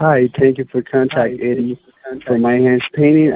Hi, thank you for contact Eddie for my hands painting.